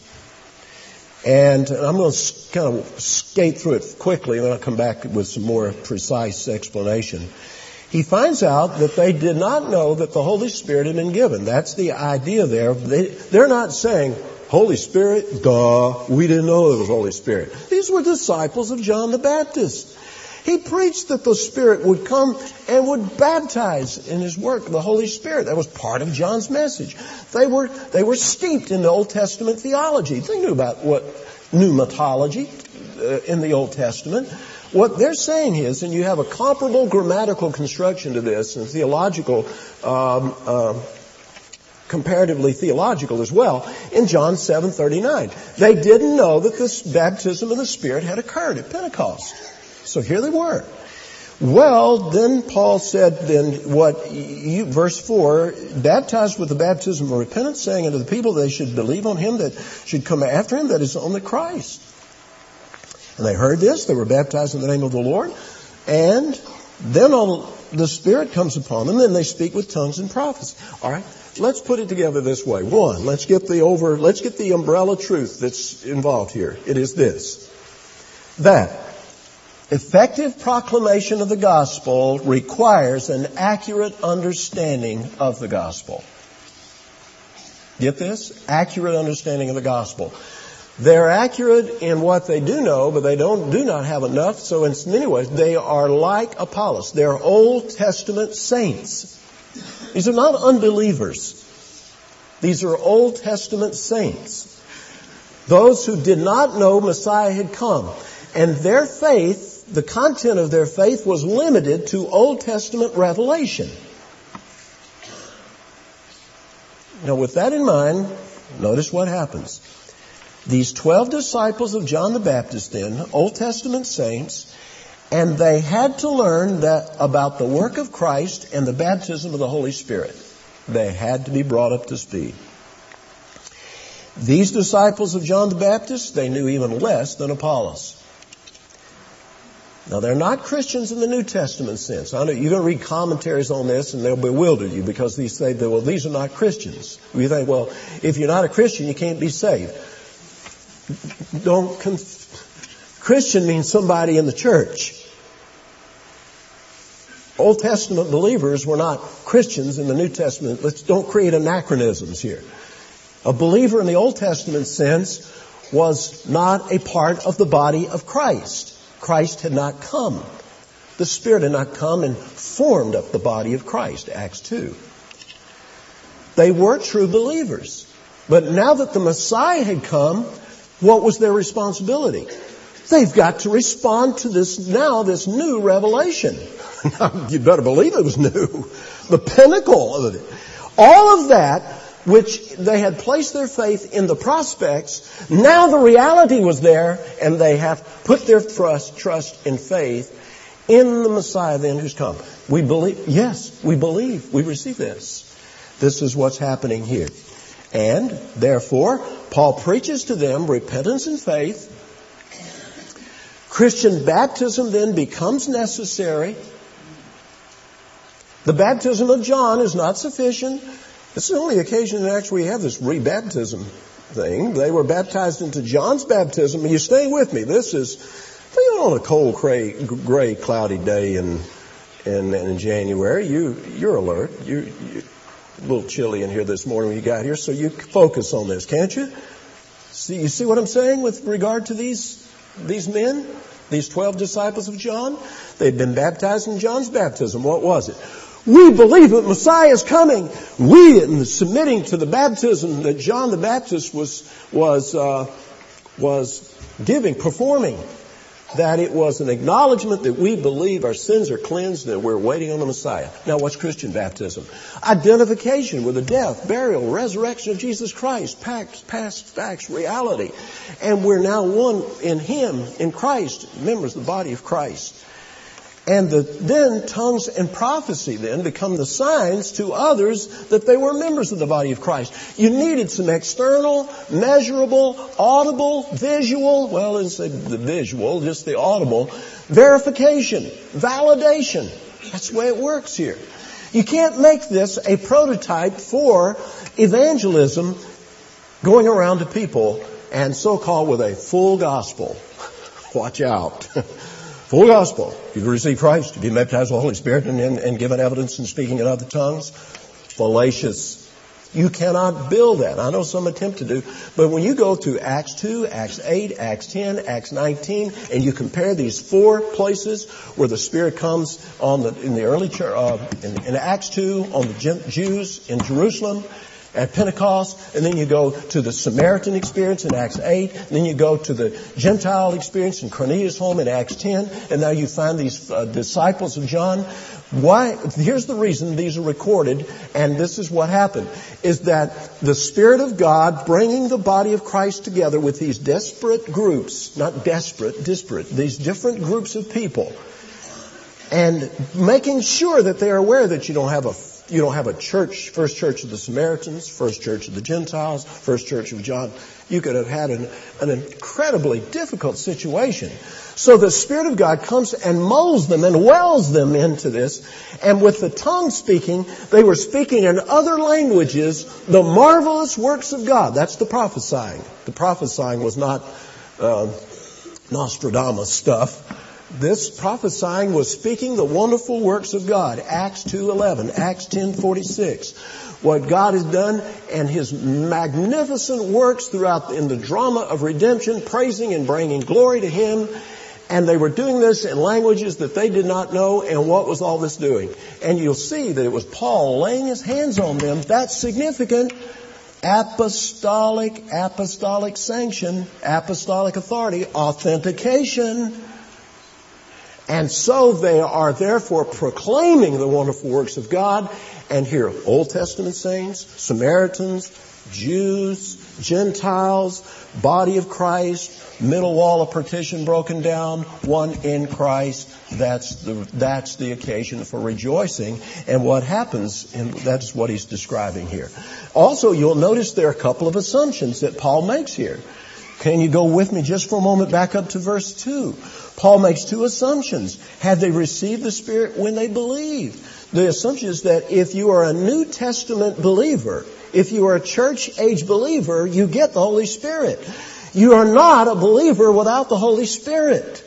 Speaker 2: And I'm going to kind of skate through it quickly, and then I'll come back with some more precise explanation. He finds out that they did not know that the Holy Spirit had been given. That's the idea there. They, they're not saying, Holy Spirit, duh, we didn't know it was Holy Spirit. These were disciples of John the Baptist. He preached that the Spirit would come and would baptize in His work, the Holy Spirit. That was part of John's message. They were, they were steeped in the Old Testament theology. They knew about what pneumatology uh, in the Old Testament. What they're saying is, and you have a comparable grammatical construction to this, and theological, um, uh, comparatively theological as well, in John seven thirty-nine. They didn't know that this baptism of the Spirit had occurred at Pentecost. So here they were. Well, then Paul said, then what, you, verse four, baptized with the baptism of repentance, saying unto the people they should believe on Him that should come after Him, that is on the Christ. And they heard this, they were baptized in the name of the Lord, and then all the Spirit comes upon them, and they speak with tongues and prophecy. All right, let's put it together this way. One, let's get the over, let's get the umbrella truth that's involved here. It is this, that effective proclamation of the gospel requires an accurate understanding of the gospel. Get this? Accurate understanding of the gospel. They're accurate in what they do know, but they don't do not have enough. So in many ways, they are like Apollos. They're Old Testament saints. These are not unbelievers. These are Old Testament saints. Those who did not know Messiah had come. And their faith, the content of their faith was limited to Old Testament revelation. Now with that in mind, notice what happens. These twelve disciples of John the Baptist then, Old Testament saints, and they had to learn that about the work of Christ and the baptism of the Holy Spirit. They had to be brought up to speed. These disciples of John the Baptist, they knew even less than Apollos. Now, they're not Christians in the New Testament sense. I know you're going to read commentaries on this and they'll bewilder you because these say, that, well, these are not Christians. You think, well, if you're not a Christian, you can't be saved. Don't conf- Christian means somebody in the church. Old Testament believers were not Christians in the New Testament. Let's don't create anachronisms here. A believer in the Old Testament sense was not a part of the body of Christ. Christ had not come. The Spirit had not come and formed up the body of Christ, Acts two. They were true believers. But now that the Messiah had come, what was their responsibility? They've got to respond to this now, this new revelation. You better believe it was new. The pinnacle of it. All of that, which they had placed their faith in the prospects, now the reality was there, and they have put their trust, trust and faith in the Messiah then who's come. We believe, yes, we believe, we receive this. This is what's happening here. And, therefore, Paul preaches to them repentance and faith. Christian baptism then becomes necessary. The baptism of John is not sufficient. This is the only occasion in Acts where we have this rebaptism thing. They were baptized into John's baptism. And you stay with me. This is on a cold, gray, gray cloudy day in, in, in January. You, you're alert. You, you, a little chilly in here this morning when you got here, so you focus on this, can't you? See, you see what I'm saying with regard to these these men, these twelve disciples of John? They'd been baptized in John's baptism. What was it? We believe that Messiah is coming. We, in submitting to the baptism that John the Baptist was was uh, was giving, performing, that it was an acknowledgement that we believe our sins are cleansed and that we're waiting on the Messiah. Now, what's Christian baptism? Identification with the death, burial, resurrection of Jesus Christ, past, past facts, reality. And we're now one in Him, in Christ, members of the body of Christ. And the, then tongues and prophecy then become the signs to others that they were members of the body of Christ. You needed some external, measurable, audible, visual, well, let's say the visual, just the audible, verification, validation. That's the way it works here. You can't make this a prototype for evangelism going around to people and so-called with a full gospel. Watch out. Full gospel. You've received Christ. You've been baptized with the Holy Spirit and, and, and given evidence in speaking in other tongues. Fallacious. You cannot build that. I know some attempt to do. But when you go to Acts two, Acts eight, Acts ten, Acts nineteen, and you compare these four places where the Spirit comes on the, in the early church, uh, in, in Acts two, on the Jews in Jerusalem, at Pentecost, and then you go to the Samaritan experience in Acts eight, and then you go to the Gentile experience in Cornelius' home in Acts ten, and now you find these uh, disciples of John. Why? Here's the reason these are recorded, and this is what happened, is that the Spirit of God bringing the body of Christ together with these desperate groups, not desperate, disparate, these different groups of people, and making sure that they are aware that you don't have a You don't have a church, first church of the Samaritans, first church of the Gentiles, first church of John. You could have had an, an incredibly difficult situation. So the Spirit of God comes and molds them and wells them into this. And with the tongue speaking, they were speaking in other languages the marvelous works of God. That's the prophesying. The prophesying was not uh, Nostradamus stuff. This prophesying was speaking the wonderful works of God. Acts two eleven, Acts ten forty-six. What God has done and His magnificent works throughout in the drama of redemption, praising and bringing glory to Him. And they were doing this in languages that they did not know. And what was all this doing? And you'll see that it was Paul laying his hands on them. That's significant. Apostolic, apostolic sanction, apostolic authority, authentication. And so they are therefore proclaiming the wonderful works of God. And here, Old Testament saints, Samaritans, Jews, Gentiles, body of Christ, middle wall of partition broken down, one in Christ. That's the, that's the occasion for rejoicing. And what happens, and that's what he's describing here. Also, you'll notice there are a couple of assumptions that Paul makes here. Can you go with me just for a moment back up to verse two? Paul makes two assumptions. Had they received the Spirit when they believed? The assumption is that if you are a New Testament believer, if you are a church-age believer, you get the Holy Spirit. You are not a believer without the Holy Spirit.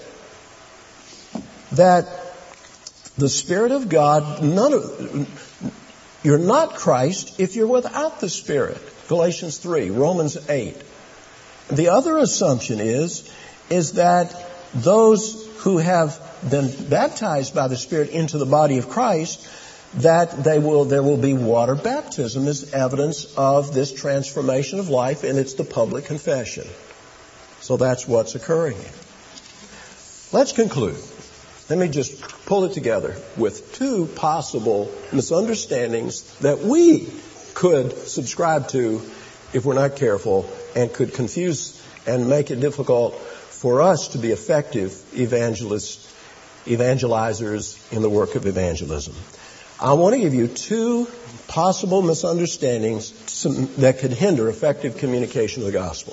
Speaker 2: That the Spirit of God, none of, you're not Christ if you're without the Spirit. Galatians three, Romans eight. The other assumption is, is that those who have been baptized by the Spirit into the body of Christ, that they will, there will be water baptism as evidence of this transformation of life, and it's the public confession. So that's what's occurring here. Let's conclude. Let me just pull it together with two possible misunderstandings that we could subscribe to if we're not careful, and could confuse and make it difficult for us to be effective evangelists, evangelizers in the work of evangelism. I want to give you two possible misunderstandings that could hinder effective communication of the gospel.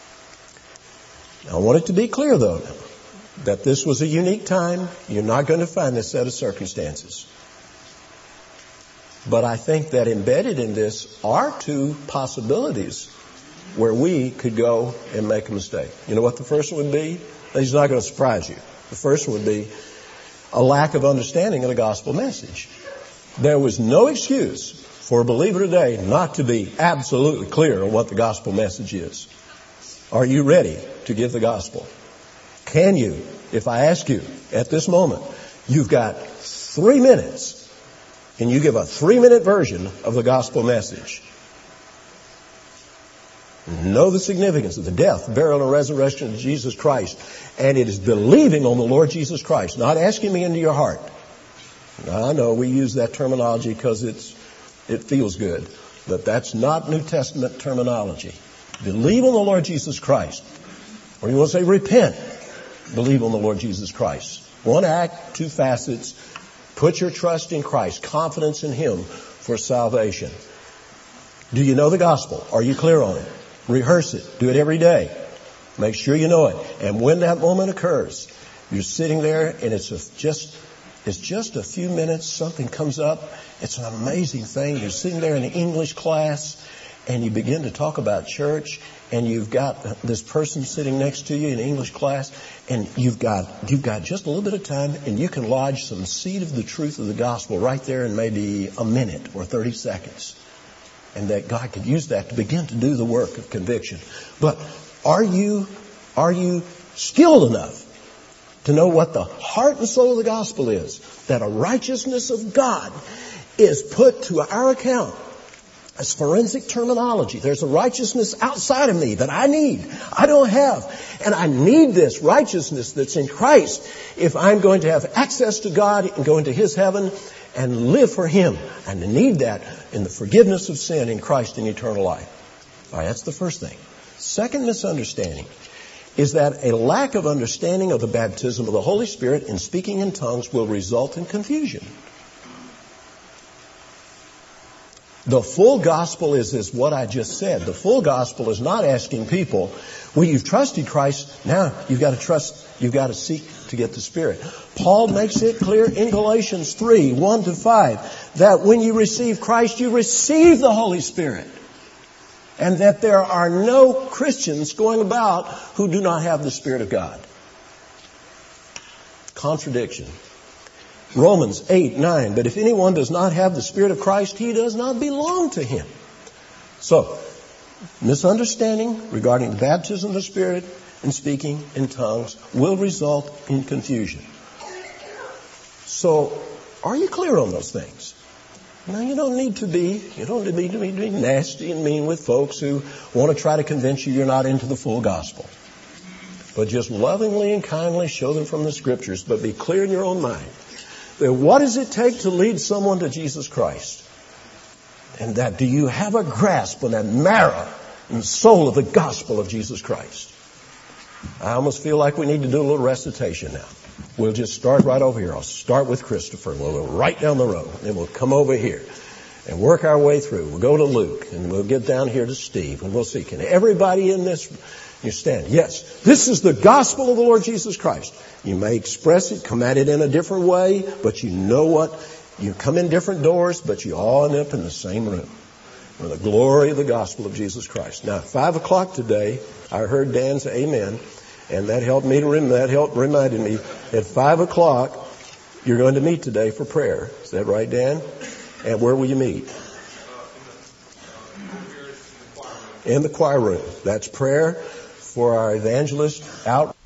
Speaker 2: I want it to be clear, though, that this was a unique time. You're not going to find this set of circumstances. But I think that embedded in this are two possibilities where we could go and make a mistake. You know what the first one would be? It's not going to surprise you. The first one would be a lack of understanding of the gospel message. There was no excuse for a believer today not to be absolutely clear on what the gospel message is. Are you ready to give the gospel? Can you, if I ask you at this moment, you've got three minutes and you give a three-minute version of the gospel message. Know the significance of the death, burial, and resurrection of Jesus Christ. And it is believing on the Lord Jesus Christ, not asking me into your heart. Now, I know we use that terminology because it's it feels good, but that's not New Testament terminology. Believe on the Lord Jesus Christ. Or you want to say repent. Believe on the Lord Jesus Christ. One act, two facets. Put your trust in Christ, confidence in Him for salvation. Do you know the gospel? Are you clear on it? Rehearse it. Do it every day. Make sure you know it. And when that moment occurs, you're sitting there and it's a, just it's just a few minutes. Something comes up. It's an amazing thing. You're sitting there in an English class and you begin to talk about church, and you've got this person sitting next to you in English class, and you've got you've got just a little bit of time, and you can lodge some seed of the truth of the gospel right there in maybe a minute or thirty seconds. And that God could use that to begin to do the work of conviction. But are you are you skilled enough to know what the heart and soul of the gospel is? That a righteousness of God is put to our account. As forensic terminology. There's a righteousness outside of me that I need. I don't have. And I need this righteousness that's in Christ if I'm going to have access to God and go into His heaven and live for Him. And I need that in the forgiveness of sin in Christ in eternal life. All right, that's the first thing. Second misunderstanding is that a lack of understanding of the baptism of the Holy Spirit in speaking in tongues will result in confusion. The full gospel is, is what I just said. The full gospel is not asking people, well, you've trusted Christ, now you've got to trust, you've got to seek to get the Spirit. Paul makes it clear in Galatians three, one to five, that when you receive Christ, you receive the Holy Spirit. And that there are no Christians going about who do not have the Spirit of God. Contradiction. Romans eight, nine, but if anyone does not have the Spirit of Christ, he does not belong to Him. So, misunderstanding regarding the baptism of the Spirit and speaking in tongues will result in confusion. So, are you clear on those things? Now, you don't need to be, you don't need to be, be nasty and mean with folks who want to try to convince you you're not into the full gospel. But just lovingly and kindly show them from the Scriptures, but be clear in your own mind. What does it take to lead someone to Jesus Christ? And that, do you have a grasp on that marrow and soul of the gospel of Jesus Christ? I almost feel like we need to do a little recitation now. We'll just start right over here. I'll start with Christopher. We'll go right down the road. Then we'll come over here and work our way through. We'll go to Luke and we'll get down here to Steve and we'll see. Can everybody in this... You stand. Yes, this is the gospel of the Lord Jesus Christ. You may express it, come at it in a different way, but you know what? You come in different doors, but you all end up in the same room. For the glory of the gospel of Jesus Christ. Now, at five o'clock today, I heard Dan say amen, and that helped me to rem- that helped reminded me at five o'clock you're going to meet today for prayer. Is that right, Dan? And where will you meet? In the choir room. That's prayer for our evangelist out.